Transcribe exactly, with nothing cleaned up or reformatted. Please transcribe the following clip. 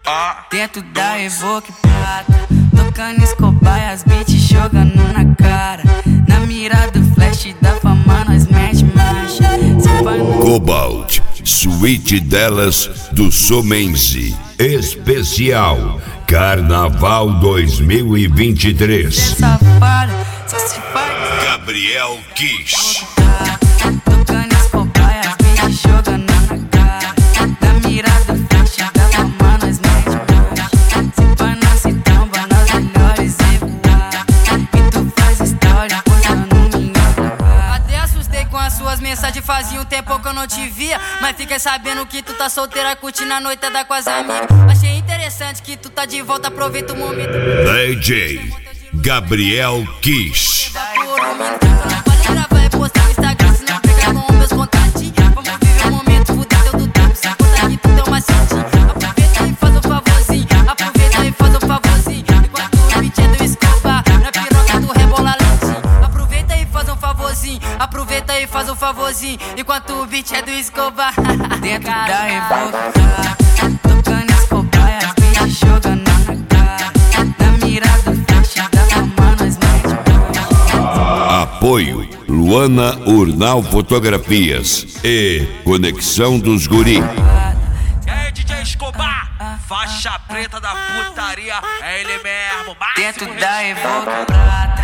Dentro da Evoque prata, tocando Escobar e as beats jogando na cara. Na mira do flash da fama nós mete marcha. Cobalt, suíte delas do Somense. Especial Carnaval dois mil e vinte e três. Gabriel Kiss. Tocando Escobar e as beats jogando na cara. Na mira do flash da fama nós mete marcha. Se pá nós se tromba nas melhores e voar. E tu faz história postando minha cara. Até assustei com as suas mensagens, fazia um tempo que eu não te via. Mas fiquei sabendo que tu tá solteira, curtindo a noitada com as amigas. Achei interessante que tu tá de volta, aproveita o momento. D J Gabriel Kiss. Aproveita e faz um favorzinho, enquanto o beat é do Escobar. Dentro da Evoque, tocando Escobar e as beats jogando na cara. Na mira do flash da fama nós mete. Apoio Luana Urnal Fotografias e Conexão dos Guri. E aí, D J Escobar, faixa preta da putaria, é ele mesmo. Dentro da Evoque prata.